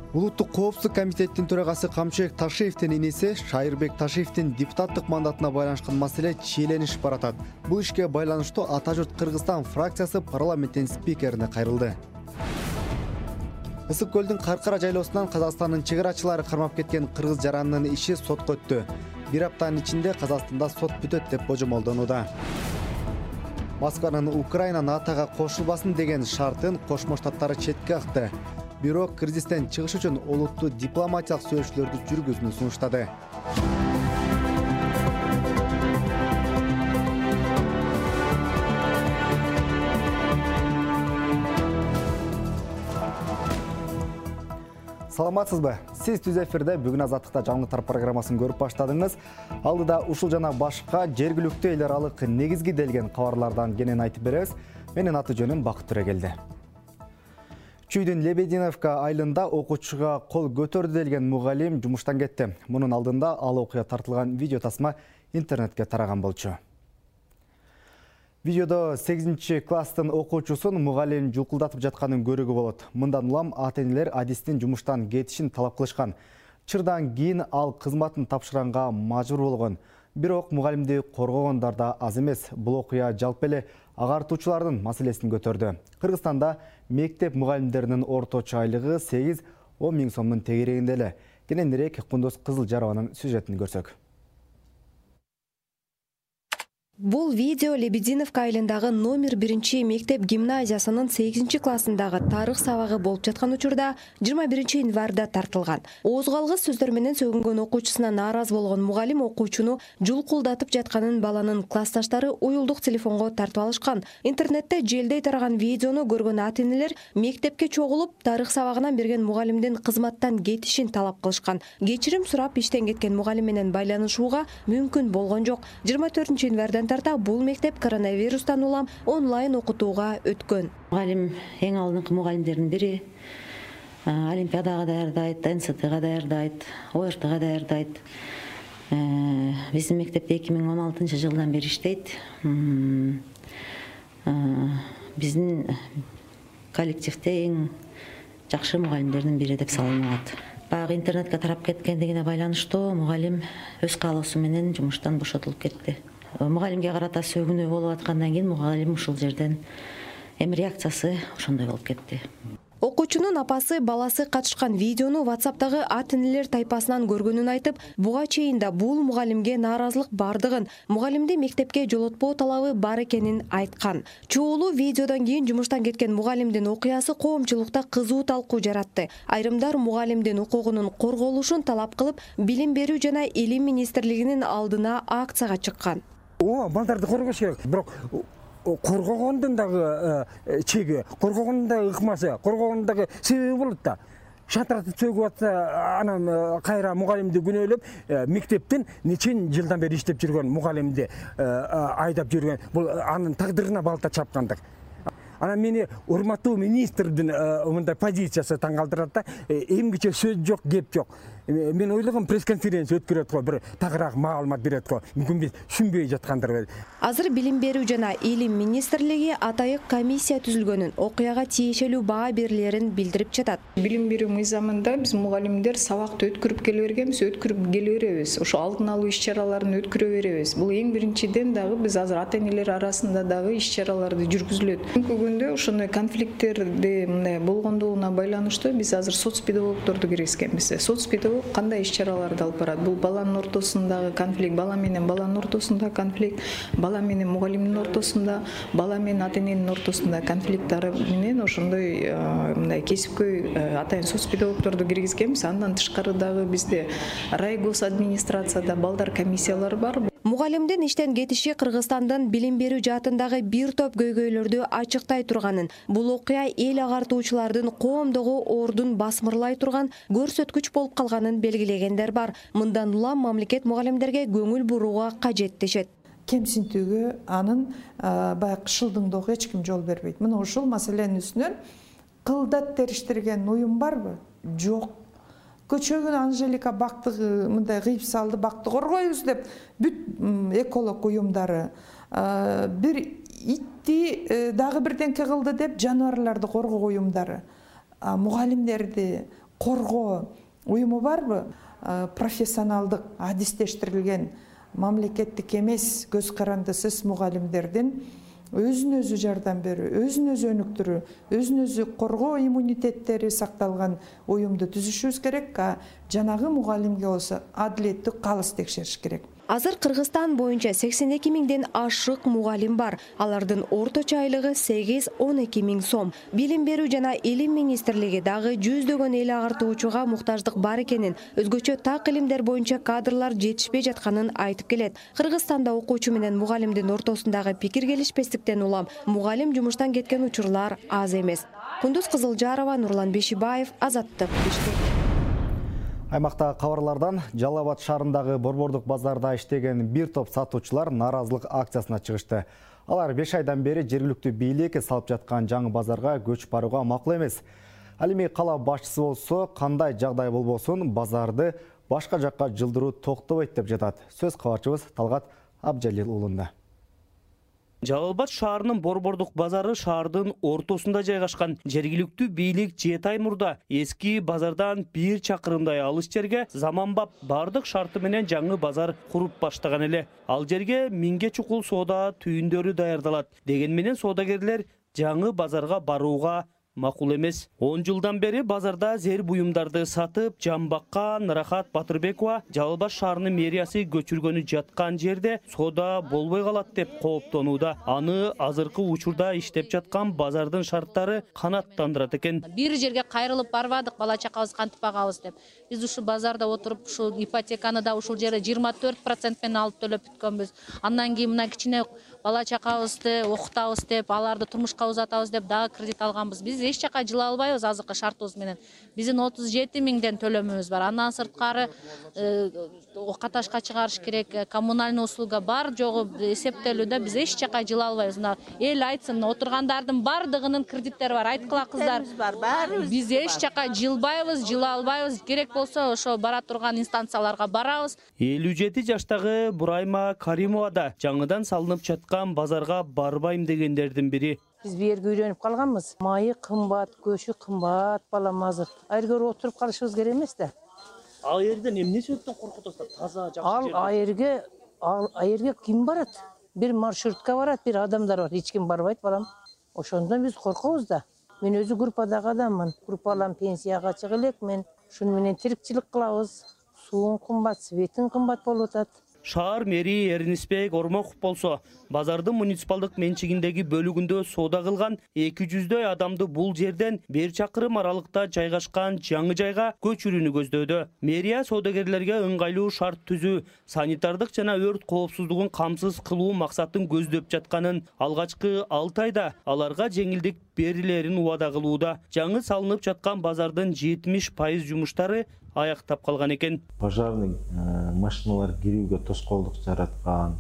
Улуттук коопсуздук комитеттин төрагасы Камшыбек Ташиевдин инеси Шайырбек Ташиевдин депутаттык мандатына байланышкан маселе чийленип баратат. Бул ишке байланыштуу Ата журт Кыргызстан фракциясы парламенттин спикерине кайрылды. Ысык көлдүн Каркара жайлоосунан Казакстандын чек-арачылары кармап кеткен кыргыз жаранынын иши сотко өттү. Бир аптанын ичинде Казакстанда сот бүтөт деп божомолдонууда. Москванын Украина НАТОга кошулбасын деген шартын Кошмо Штаттары четке акты. Бирок кризистен чыгыш үчүн олуттуу дипломатиялык сүйлөшүүлөрдү жүргүзүүнү сунуштады. Саламатсызбы? Сиз түз эфирде бүгүн Азаттыкта жаңылыктар программасын көрүп баштадыңыз. Алдыда ушул жана башка жергиликтүү эл аралык негизги делген кабарлардан кенен айтып беребиз. Менин аты жөнүм Бакыт Төрөгелди. Чүйдүн Лебединовка айылында окуучуга кол көтөрдү делген мугалим жумуштан кетти. Мунун алдында ал окуя тартылган видео тасма интернетке тараган болчу. Видеодо 8-класстын окуучусун мугалим жулкулдатып жатканын көрүүгө болот. Мындан улам ата-энелер адистин жумуштан кетишин талап кылышкан. Чырдан кийин ал кызматын тапшырганга мажбур болгон. Бирок мугалимди коргогондар да аз эмес. Бул окуя жалпы эле агартуучулардын маселесин көтөрдү. Кыргызстанда мектеп мугалимдеринин орточо айлыгы 8-10 миң сомдун тегерегинде эле. Кененирээк Кундуз Кызылжарованын сюжетин көрсөк. Бул видео Лебединовка айылындагы номер 1 мектеп гимназиясынын 8-классындагы тарых сабагы болуп жаткан учурда 21 январда тартылган. Оозгалгыс сөздөр менен сөгүнгөн окуучусуна нааразы болгон мугалим окуучуну жулкулдатып жатканын баланын классташтары уюлдук телефонго тартып алышкан. Интернетте желдей тараган видеону көргөн ата-энелер мектепке чогулуп, тарых сабагынан берген мугалимдин кызматтан кетишин талап кылышкан. Кечирим сурап иштен кеткен мугалим менен байланышууга мүмкүн болгон жок. 24 январдан тарта бул мектеп коронавирустан улам онлайн окутууга өткөн. Мугалим эң алдыңкы мугалимдердин бири. Олимпиадага даярдайт, НСТга даярдайт, ОРТга даярдайт. Биздин мектепте 2016 жылдан бери иштейт. Биздин коллективде эң жакшы мугалимдердин бири деп саналат. Баягы интернетке тарап кеткендигине байланыштуу мугалим өз каалоосу менен жумуштан бошотулуп кетти. Мугалимге карата сөгүнүү болуп аткандан кийин мугалим ушул жерден эми реакциясы ошондой болуп кетти. Окуучунун апасы баласы катышкан видеону WhatsApp'тагы ата-энелер тайпасынан көргөнүн айтып, буга чейин да бул мугалимге нааразылык бардыгын, мугалимди мектепке жолотпоо талабы бар экенин айткан. Чоолуу видеодон кийин жумуштан кеткен мугалимдин окуясы коомчулукта кызуу талкуу жаратты. Айрымдар мугалимдин укугунун корголушун талап кылып, Билим берүү жана Илим министрлигинин алдына акцияга чыккан. Балдарды коргош керек. Бирок коргогондун дагы чеги, коргогондун дагы ыкмасы, коргогондун себеби болот да. Шатыратып сөгүп атса, анан кайра мугалимди күнөөлөп, мектептин нече жылдан бери иштеп жүргөн мугалимди айдап жүргөн. Бул анын тагдырына балта чапкандык. Анан мени урматтуу министрдин мындай позициясы таң калтырат да. Эмгиче сөз жок, кеп жок. Мен ойлогом пресс-конференция өткөрөт го, бир тагыраак маалымат берет го. Мүмкүн биз түшүнбөй жаткандыр. Азыр Билим берүү жана Илим министрлиги атайык комиссия түзүлгөнүн, окуяга тиешелүү баа берилерин билдирип жатат. Билим берүү мыйзамында биз мугалимдер сабакты өткөрүп келе бергенбиз, өткөрүп келе беребиз. Ошо алдын алуу иш-чараларын өткөрө беребиз. Бул эң биринчиден дагы биз азыр ата-энелер арасында дагы иш-чараларды жүргүзүлөт. Бүгүнкү күндө ошондой конфликттерди мындай болгондугуна байланыштуу биз азыр соцпедагогдорду киргизгенбиз. Соцпедагог кандай иш-чараларды алып барат? Бул баланын ортосундагы конфликт, бала менен баланын ортосунда конфликт, бала менен мугалимдин ортосунда, бала менен ата-эненин ортосунда конфликттары менен ошондой мындай кесипкөй атайын соцпедагогдорду киргизгенбиз. Андан тышкары дагы бизде райгос администрацияда балдар комиссиялары бар. Мугалимдин иштен кетиши Кыргызстандын билим берүү жаатындагы бир топ көйгөйлөрдү ачыктай турганын, бул окуя эл агартуучулардын коомдогу ордун басмырлай турган көрсөткүч болуп калганын белгилегендер бар. Мындан улам мамлекет мугалимдерге көңүл бурууга кажет дешет. Кемсинтүүгө анын баягы шылдыңдоого эч ким жол бербейт. Мына ушул маселенин үстүнөн кылдат териштирген уюм барбы? Жок. Көчөгүн Анжелика бактыгы мындай кыйып салды, бакты коргойбуз деп бүт эколог уюмдары бир итти дагы бирденке кылды деп жаныбарларды коргоо уюмдары мугалимдерди коргоо уюму барбы? Профессионалдык, адистештирилген, мамлекеттик эмес көз карандысыз мугалимдердин өзүн өзү жардам берүү, өзүн өзү өнүктүрүү, өзүн өзү коргоо иммунитеттери сакталган уюмду түзүшүбүз керек. Жанагы мугалимге болсо адилеттүү калыс текшериш керек. Азыр Кыргызстан боюнча 82 миңден ашык мугалим бар. Алардын орточо айлыгы 8-12 миң сом. Билим берүү жана илим министрлиги дагы жүздөгөн эл агартуучуга муктаждык бар экенин, өзгөчө так илимдер боюнча кадрлар жетишпей жатканын айтып келет. Кыргызстанда окуучу менен мугалимдин ортосундагы пикир келишпестиктен улам мугалим жумуштан кеткен учурлар аз эмес. Кундуз Кызылжарова, Нурлан Бешибаев, Азаттык, Бишкек. Аймақта кабарлардан Жалал Абад шаарындагы борбордук базарда иштеген бир топ сатуучулар нааразылык акциясына чыгышты. Алар 5 айдан бери жергиликтүү бийлик салып жаткан жаңы базарга көчүп барууга макул эмес. Ал эми кала башчысы болсо, кандай жагдай болбосун, базарды башка жакка жылдыруу токтобойт деп жатат. Сөз кабарчыбыз Талгат Абжалил уулунда. Жалал Абад шаарынын борбордук базары шаардын ортосунда жайгашкан. Жергиликтүү бийлик 7 ай мурда эски базардан 1 чакырымдай алыс жерге заманбап бардык шарты менен жаңы базар куруп баштаган эле. Ал жерге 1000 чукул соода түйүндөрү даярдалат. Деген менен соодагерлер жаңы базарга барууга макул эмес. 10 жылдан бери базарда зер буюмдарды сатып, Жамбаккан Рахат Батырбекова Жалал Абад шаарынын мэриясы көчүргөнү жаткан жерде соода болбой калат деп кооптонууда. Аны азыркы учурда иштеп жаткан базардын шарттары канааттандырат экен. Бир жерге кайрылып барбадык, бала чакабызды кантип багабыз деп. Биз ушул базарда отуруп, ушул ипотеканы да ушул жерде 24% менен алып төлөп бүткөнбүз. Андан кийин мына кичине бала чакабызды окутабыз деп, аларды турмушка узатабыз деп дагы кредит алганбыз. Биз эч жака жыла албайбыз азыркы шартыбыз менен. Биздин 37 миңден төлөмүбүз бар. Андан сырткары каташка чыгарыш керек, коммунальный услуга бар жогу эсептелүүдө биз эч жака жыла албайбыз. Мына эл айтсын, отургандардын бардыгынын кредиттери бар. Айткыла кыздар. Биз эч жака жылбайбыз, жыла албайбыз. Керек болсо ошо бара турган инстанцияларга барабыз. 57 жаштагы Бурайма Каримова да жаңыдан салынып жаткан базарга барбайм дегендердин бири. Biz bir yerге үйреніп қалғанбыз. Майы қымбат, көші қымбат, балам азыр. Айырге отырып қалышыбыз керек емес те. Ал жерден эмне себептен коркутасыздар? Таза жакшы жер. Айырге ким барат? Bir маршрутка барат, bir адамдар бар. Эч ким барбайт, балам. Ошондон биз коркобуз да. Мен өзү группадагы адаммын. Группалам пенсияга чыга элек, мен шуну менен тирикчилик кылабыз. Суун кымбат, светин кымбат болуп атат. Шаар мэри Эрнисбек Ормоков болсо, базардын муниципалдык менчигиндеги бөлүгүндө соода кылган 200дөй адамды бул жерден 1 чакырым аралыкта жайгашкан жаңы жайга көчүрүүнү көздөдү. Мэрия соодагерлерге ыңгайлуу шарт түзүү, санитардык жана өрт коопсуздугун камсыз кылуу максатын көздөп жатканын, алгачкы 6 айда аларга жеңилдик берилерин убада кылууда. Жаңы салынып жаткан базардын 70% жумуштары аяктап калган экен. Пожарный машиналар кирүүгө тоскоолдук жараткан,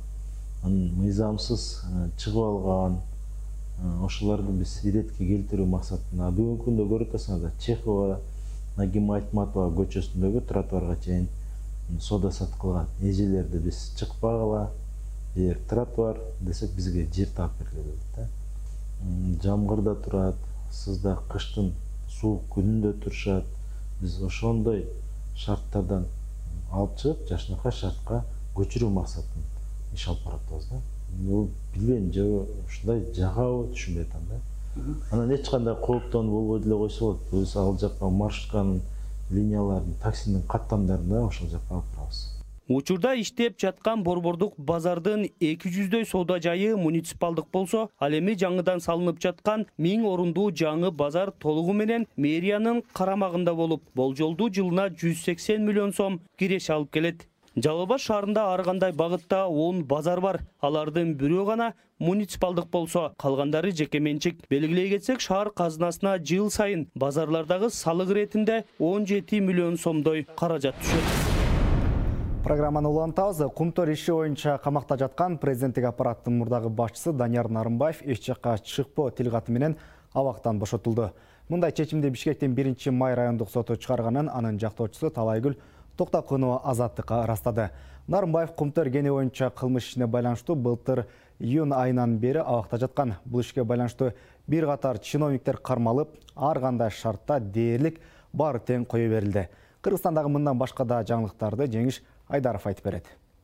мыйзамсыз чыгып алган, ошолорду биз иретке келтирүү максатында бүгүнкү күндө көрүп атасыңар, Чехова, Нагима Айтматова көчөсүндөгү тротуарга чейин соода сатып кылган эжелерди биз чыкпагыла, эгер тротуар десек бизге жер таап бергиле деп да. Жамгырда турат, сызда кыштын суук күнүндө турушат. Биз ошондой шарттардан алып чыгып, жашынакай шартка көчүрүү максатын иш алып баратабыз да. Бул билбейм, же ушундай жагабы түшүнбөй атам да. Анан эч кандай кооптонуу болбой деле койсо болот. Биз ал жакка маршрутканын, линиялардын, таксинин каттамдарында ошол жакка алып барабыз. Учурда иштеп жаткан борбордук базардын 200дөй соода жайы муниципалдык болсо, ал эми жаңыдан салынып жаткан 1000 орундуу жаңы базар толугу менен мэриянын карамагында болуп, болжолдуу жылына 180 миллион сом киреше алып келет. Жалал Абад шаарында ар кандай багытта 10 базар бар. Алардын бирөө гана муниципалдык болсо, калгандары жеке менчик. Белгилей кетсек, шаар казынасына жыл сайын базарлардагы салык иретинде 17 миллион сомдой каражат түшөт. Программаны улантабыз. Кумтор иши боюнча камакта жаткан президенттик аппараттын мурдагы башчысы Данияр Нарымбаев эч жакка чыкпоо тил каты менен абактан бошотулду. Мындай чечимди Бишкектин 1-май райондук соту чыгарганын анын жактоочусу Талайгүл Токтокунова Азаттыкка ырастады. Нарымбаев Кумтор кени боюнча кылмыш ишине байланыштуу былтыр июнь айынан бери абакта жаткан. Бул ишке байланыштуу Бир катар чиновниктер кармалып, ар кандай шартта дээрлик баары тең кое берилди. Кыргызстандагы мындан башка да жаңылыктарды Жеңиш Айдаров айтып берет.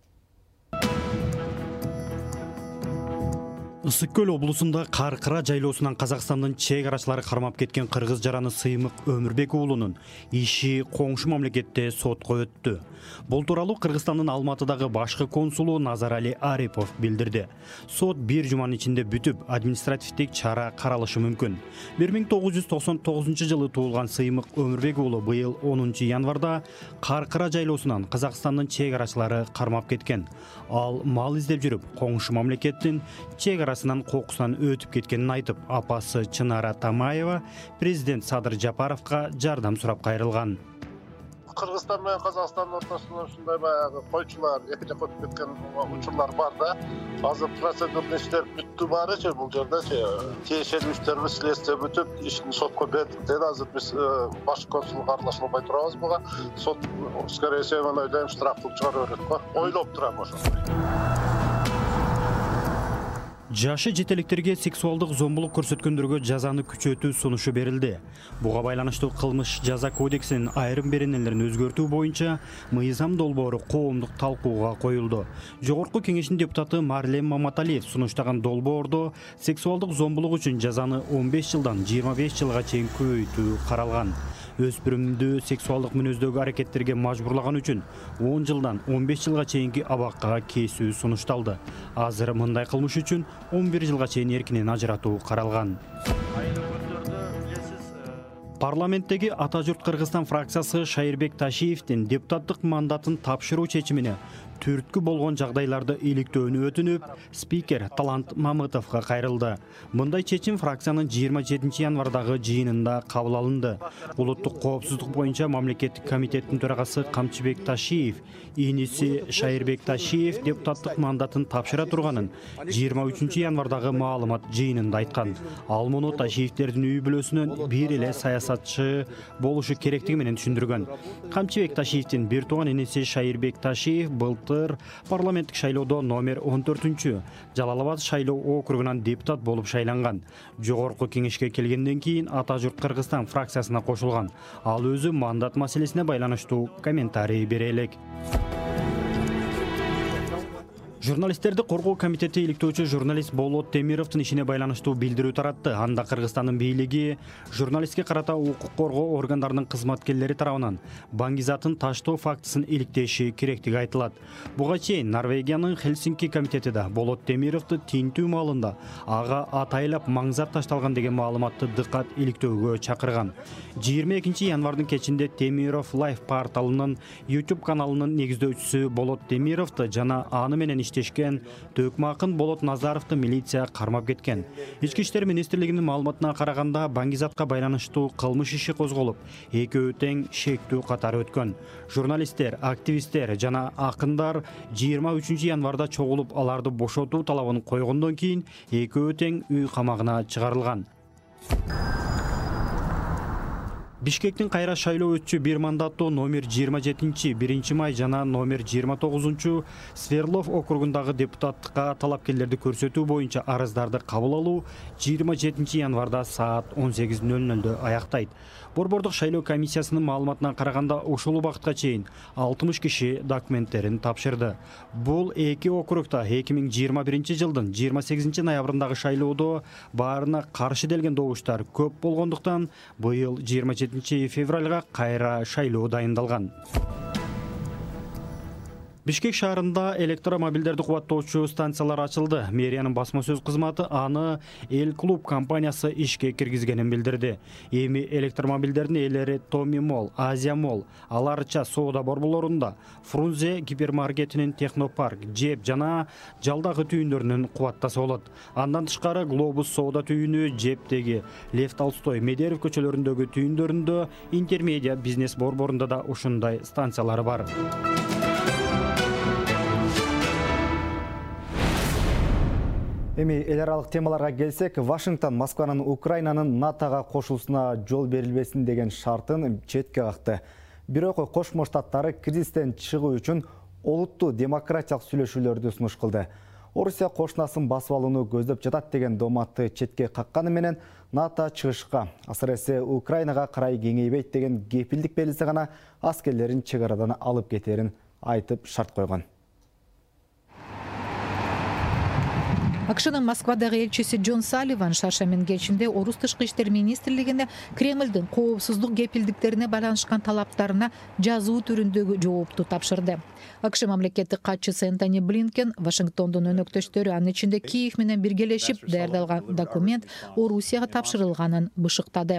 Ысык көл облусунда Каркыра жайлоосунан Казакстандын чек арачылары кармап кеткен кыргыз жараны Сыймык Өмүрбек уулунун иши коңшу мамлекетте сотко өттү. Бул тууралуу Кыргызстандын Алматыдагы башкы консулу Назарали Арипов билдирди. Сот бир жуманын ичинде бүтүп, административдик чара каралышы мүмкүн. 1999 жылы туулган Сыймык Өмүрбек уулу быйыл 10 январда Каркыра жайлоосунан Казакстандын чек арачылары кармап кеткен. Ал мал издеп жүрүп, коңшу мамлекеттин чек арасынан кокусунан өтүп кеткенин айтып, апасы Чынара Тамаева президент Садыр Жапаровго жардам сурап кайрылган. Кыргызстан менен Казакстандын ортосунда ушундай баягы койчулар эки жакка өтүп кеткен учурлар бар да. Азыр процедурный иштер бүттү барычы, бул жердечи тиешелүү иштерибиз следствие бүтүп, ишин сотко бердик деди. Азыр биз башкы консулга аралаша албай турабыз буга. Сот скорее всего мен ойлойм штрафтык чыгарып берет го. Ойлоп турам ошондой. Жашы жетеликтерге сексуалдык зомбулук көрсөткөндөргө жазаны күчөтүү сунушу берилди. Буга байланыштуу кылмыш жаза кодексинин айрым беренелерин өзгөртүү боюнча мыйзам долбоору коомдук талкууга коюлду. Жогорку кеңештин депутаты Марлем Маматалиев сунуштаган долбоордо сексуалдык зомбулук үчүн жазаны 15 жылдан 25 жылга чейин көбөйтүү каралган. Өспүрүмдү сексуалдык мүнөздөгү аракеттерге мажбурлаган үчүн 10 жылдан 15 жылга чейинки абакка кесүү сунушталды. Азыр мындай кылмыш үчүн 11 жылга чейин эркинен ажыратуу каралган. Парламенттеги Ата журт Кыргызстан фракциясы Шайырбек Ташиевдин депутаттык мандатын тапшыруу чечимине түрткү болгон жагдайларды иликтөөнү өтүнүп, спикер Талант Мамытовго кайрылды. Мындай чечим фракциянын 27 январдагы жыйынында кабыл алынды. Улуттук коопсуздук боюнча мамлекеттик комитеттин төрагасы Камчыбек Ташиев, иниси Шайырбек Ташиев депутаттык мандатын тапшыра турганын 23 январдагы маалымат жыйынында айткан. Ал муну Ташиевдердин үй бүлөсүнөн бир эле саясатчы болушу керектиги менен түшүндүргөн. Камчыбек Ташиевдин бир тууган иниси Шайырбек Ташиев былтыр парламенттик шайлоодо номер 14-чү Жалал-Абад шайлоо округунан депутат болуп шайланган. Жогорку кеңешке келгенден кийин Ата журт Кыргызстан фракциясына кошулган. Ал өзү мандат маселесине байланыштуу комментарий бере элек. Журналисттерди коргоо комитети иликтөөчү журналист Болот Темировдун ишине байланыштуу билдирүү таратты. Анда Кыргызстандын бийлиги журналистке карата укук коргоо органдарынын кызматкерлери тарабынан баңгизатын таштоо фактысын иликтеши керектиги айтылат. Буга чейин Норвегиянын Хельсинки комитети да Болот Темировду тинтүү маалында ага атайлап маңзат ташталган деген маалыматты дыккат иликтөөгө чакырган. 22 январдын кечинде Темиров Life порталынын YouTube каналынын негиздөөчүсү Болот Темировду жана аны менен иштешкен Төкмакын Болот Назаровду милиция кармап кеткен. Ички иштер министрлигинин маалыматына караганда баңгизатка байланыштуу кылмыш иши козголуп, экөө тең шектүү катары өткөн. Журналисттер, активисттер жана акындар 23 январда чогулуп аларды бошотуу талабын койгондон кийин экөө тең үй камагына чыгарылган. Бишкектин кайра шайлоо өтчү бир мандаттуу номер 27-чи 1 май жана номер 29-чу Сверлов округундагы депутаттыкка талапкерлерди көрсөтүү боюнча арыздарды кабыл алуу 27 январда саат 18:00 аяктайт. Борбордук шайлоо комиссиясынын маалыматына караганда ушул убакытка чейин 60 киши документтерин тапшырды. Бул эки округда 2021 жылдын 28 ноябрындагы шайлоодо баарына каршы делген добуштар көп болгондуктан быйыл 27 февралга кайра шайлоо дайындалган. Бишкек шаарында электромобилдерди кубаттоочу станциялар ачылды. Мэриянын басма сөз кызматы аны Эл Клуб компаниясы ишке киргизгенин билдирди. Эми электромобилдердин ээлери Томи Мол, Азия Мол, аларча соода борборлорунда, Фрунзе гипермаркетинин Технопарк, Жеп жана жалдагы түйүндөрүнүн кубаттаса болот. Андан тышкары Глобус соода түйүнү, Жептеги Лев Толстой, Медерев көчөлөрүндөгү түйүндөрүндө, Интермедиа бизнес борборунда да ушундай станциялары бар. Эми эл аралык темаларга келсек, Вашингтон Москванын Украинанын НАТОга кошулуусуна жол берилбесин деген шартын четке какты. Бирок Кошмо Штаттары кризистен чыгуу үчүн олуттуу демократиялык сүйлөшүүлөрдү сунуш кылды. Орусия кошунасын басып алууну көздөп жатат деген доматты четке какканы менен НАТО чыгышка, асыресе Украинага карай кеңейбейт деген кепилдик берилсе гана аскерлерин чек арадан алып кетерин айтып шарт койгон. АКШнын Москвадагы элчиси Джон Салливан шаршемин кечинде Орус тышкы иштер министрлигине Кремлдин коопсуздук кепилдиктерине байланышкан талаптарына жазуу түрүндөгү жоопту тапшырды. АКШ мамлекеттик катчысы Энтони Блинкен Вашингтондун өнөктөштөрү, анын ичинде Киев менен биргелешип даярдалган документ Орусияга тапшырылганын бышыктады.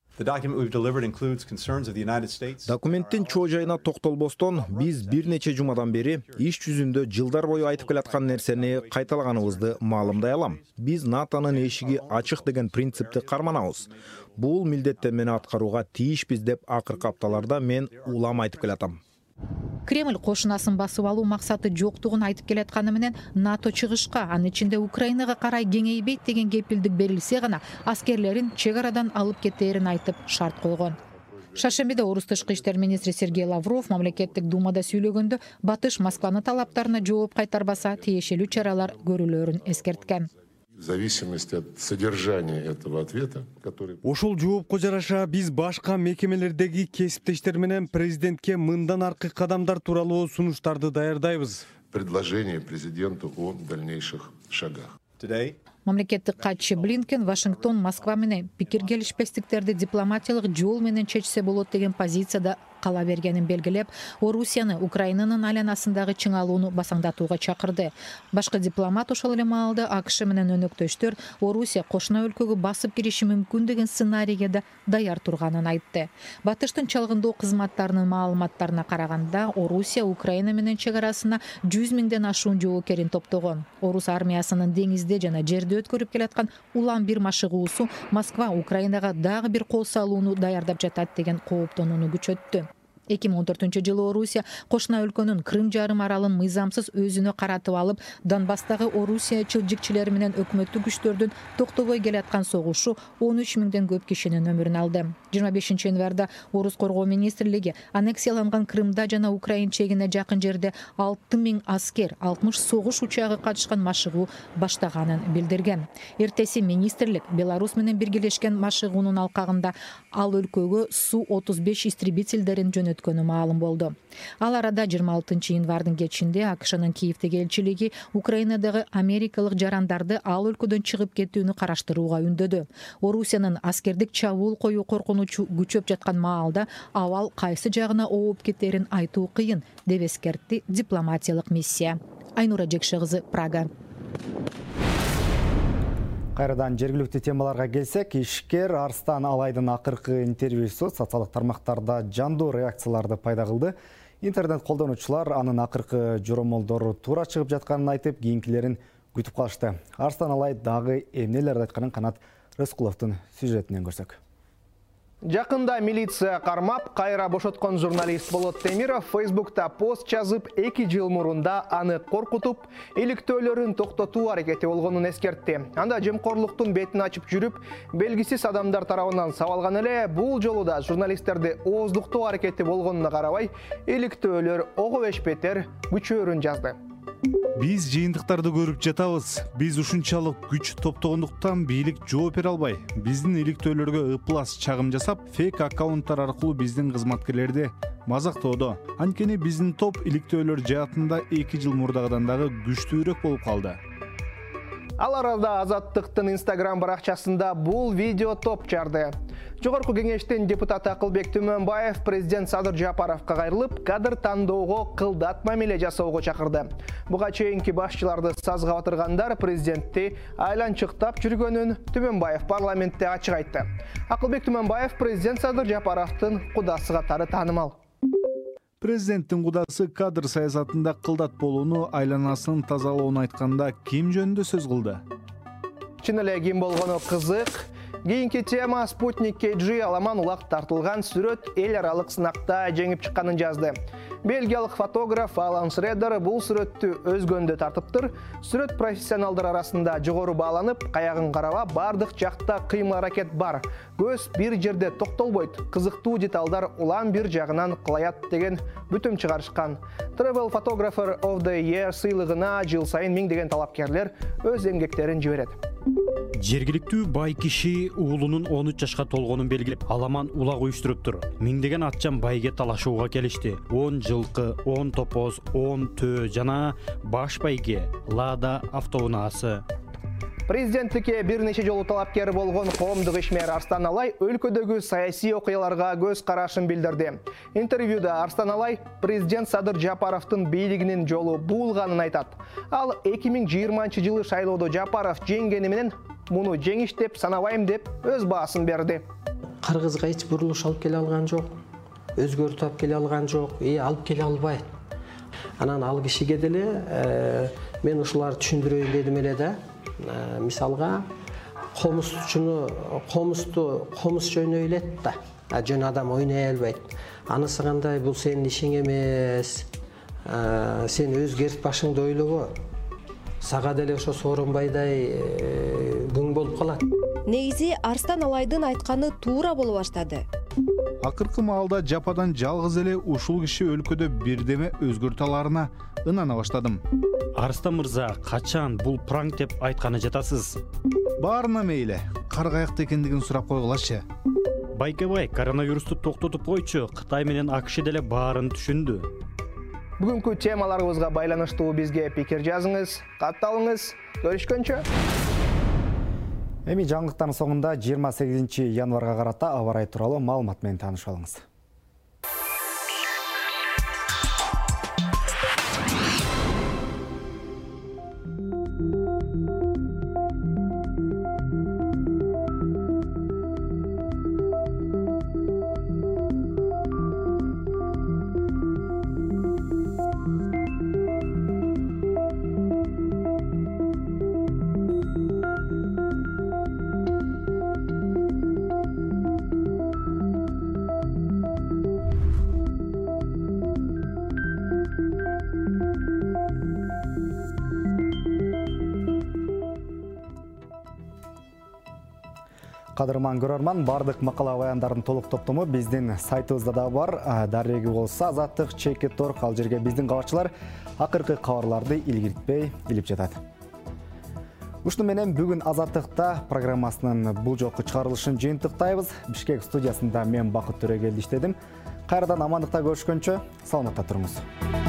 Документтин чоо жайына токтолбостон, биз бир нече жумадан бери иш жүзүндө жылдар бою айтып келаткан нерсени кайталаганыбызды маалымдай алам. Биз НАТОнун эшиги ачык деген принципти карманабыз. Бул милдетти мени аткарууга тийишпиз деп акыркы апталарда мен улам айтып келатам. Кремль кошунасын басып алуу максаты жоктугун айтып келатканы менен НАТО чыгышка, анын ичинде Украинага карай кеңейбейт деген кепилдик берилсе гана аскерлерин чек арадан алып кетерин айтып шарт койгон. Шаршембиде Орус тышкы иштер министри Сергей Лавров мамлекеттик думада сүйлөгөндө Батыш Москванын талаптарына жооп кайтарбаса тиешелүү чаралар көрүлөрүн эскерткен. В зависимости от содержания этого ответа, который... Ошол жоопко жараша биз башка мекемелердеги кесиптештер менен президентке мындан аркы кадамдар тууралуу сунуштарды даярдайбыз. Предложение президенту о дальнейших шагах. Мамлекеттик катчы Блинкен Вашингтон Москва менен пикир келишпестиктерди дипломатиялык жол менен чечсе болот деген позицияда кала бергенин белгилеп, Орусияны Украинанын айланасындагы чыңалууну басаңдатууга чакырды. Башкы дипломат ошол эле маалда АКШ менен өнөктөштөр Орусия кошуна өлкөгө басып кириши мүмкүн деген сценарийге да даяр турганын айтты. Батыштын чалгындоо кызматтарынын маалыматтарына караганда, Орусия Украина менен чек арасына 100 миңден ашуун жоокерин топтогон. Орус армиясынын деңизде жана жерде өткөрүп келаткан улам бир машыгуусу Москва Украинага дагы бир кол салууну даярдап жатат деген кооптонууну күчөттү. 2014-жылы Орусия кошуна өлкөнүн Крым жарым аралын мыйзамсыз өзүнө каратып алып, Донбасстагы Орусия чылжикчилери менен өкмөттүк күчтөрдүн токтобой келаткан согушу 13 миңден көп кишинин өмүрүн алды. 25 январда Орус коргоо министрлиги аннексияланган Крымда жана Украин чегине жакын жерде 6000 аскер, 60 согуш учагы катышкан машыгуу баштаганын билдирген. Эртеси министрлик Беларусь менен биргелешкен машыгуунун алкагында ал өлкөгө Су-35 истребительдерин өткөнү маалым болду. Ал арада 26 январдын кечинде АКШнын Киевдеги элчилиги Украинадагы америкалык жарандарды ал өлкөдөн чыгып кетүүнү караштырууга үндөдү. Орусиянын аскердик чабуул коюу коркунучу күчөп жаткан маалда абал кайсы жагына ооп кетерин айтуу кыйын деп эскертти дипломатиялык миссия. Айнура Жекше кызы, Прага. Кайрадан жергиликтүү темаларга келсек, ишкер Арстан Алайдын акыркы интервьюсу социалдык тармактарда жандуу реакцияларды пайда кылды. Интернет колдонуучулар анын акыркы жоромолдору туура чыгып жатканын айтып, кийинкилерин күтүп калышты. Арстан Алай дагы эмнелерди айтканын Канат Рыскуловдун сюжетинен көрсөк. Жакында милиция кармап, кайра бошоткон журналист Болот Темиров Фейсбукта пост жазып, 2 жыл мурунда аны коркутуп, иликтөөлөрүн токтотуу аракети болгонун эскертти. Анда жемкорлуктун бетин ачып жүрүп, белгисиз адамдар тарабынан сабалган эле, бул жолу да журналисттерди ооздуктоо аракети болгонуна карабай, иликтөөлөр ого бешбетер күчөөрүн жазды. Биз жыйынтыктарды көрүп жатабыз. Биз ушунчалык күч топтогондуктан бийлик жооп бере албай, биздин иликтөөлөргө ыплас чагым жасап, фейк аккаунттар аркылуу биздин кызматкерлерди мазактоодо. Анткени биздин топ иликтөөлөр жаатында 2 жыл мурдагыдан дагы күчтүүрөөк болуп калды. Ал арада Азаттыктын Instagram баракчасында бул видео топ жарды. Жогорку кеңештин депутаты Акылбек Түмөнбаев президент Садыр Жапаровго кайрылып, кадр тандоого кылдат мамиле жасоого чакырды. Буга чейинки башчыларды сазга батыргандар президентти айланчыктап жүргөнүн Түмөнбаев парламентте ачык айтты. Акылбек Түмөнбаев президент Садыр Жапаровдун кудасы катары таанымал. Президенттин кудасы кадр саясатында кылдат болууну, айланасын тазалоону айтканда ким жөнүндө сөз кылды? Чын эле ким болгону кызык. Кийинки тема Спутник KG аламан улак тартылган сүрөт эл аралык сынакта жеңип чыкканын жазды. Бельгиялык фотограф Алан Шредер бул сүрөттү өзгөндө тартыптыр. Сүрөт профессионалдар арасында жогору бааланып, каягын караба бардык жакта кыймыл аракет бар. Көз бир жерде токтолбойт. Кызыктуу деталдар улам бир жагынан кылаят деген бүтүм чыгарышкан. Travel Photographer of the Year сыйлыгына жыл сайын миңдеген талапкерлер өз эмгектерин жиберет. Жергиликтүү бай киши уулунун 13 жашка толгонун белгилеп, аламан улак уюштуруптур. Миңдеген атчан байге талашууга келишти. 10 жылкы, 10 топоз, 10 төө жана баш байге Лада автоунаасы. Президенттикке бир нече жолу талапкер болгон коомдук ишмер Арстан Алай өлкөдөгү саясий окуяларга көз карашын билдирди. Интервьюда Арстан Алай президент Садыр Жапаровдун бийлигинин жолу буулганын айтат. Ал 2020 жылы шайлоодо Жапаров жеңгени менен муну жеңиш деп санабайм деп өз баасын берди. Кыргызга эч бурулуш алып келе алган жок, өзгөртүп алып келе алган жок, алып келе албайт. Анан ал кишиге деле мен ушуларды түшүндүрөйүн дедим эле да. Мисалга комус жөнөй элет да. Жөн адам ойной албайт. Анысы кандай, бул сенин ишиң эмес. Сен өзгөрт башыңды ойлобо. Сага деле ошо Сооронбайдай күң болуп калат. Негизи Арстан Алайдын айтканы туура боло баштады. Акыркы маалда жападан жалгыз эле ушул киши өлкөдө бирдеме өзгөртө аларына ынана баштадым. Арстан мырза, качан бул пранк деп айтканы жатасыз? Баарына мейли, каргаяк экендигин сурап койгулачы. Байкебай, коронавирусту токтотуп койчу, Кытай менен АКШ деле баарын түшүндү. Бүгүнкү темаларыбызга байланыштуу бизге пикир жазыңыз, катталыңыз. Көрүшкөнчө. Эми жаңылыктардын соңунда 28 январга карата аба ырайы тууралуу маалымат менен таанышып алыңыз. Кадырман көрөрман, бардык макала баяндардын толук топтому биздин сайтыбызда да бар. Дареги болсо Азаттык @. Ал жерге биздин кабарчылар акыркы кабарларды илгиртпей илип жатат. Ушуну менен бүгүн Азаттыкта программасынын бул жолку чыгарылышын жыйынтыктайбыз. Бишкек студиясында мен Бакыт Төрөгелди иштедим. Кайрадан амандыкта көрүшкөнчө саламатта туруңуз.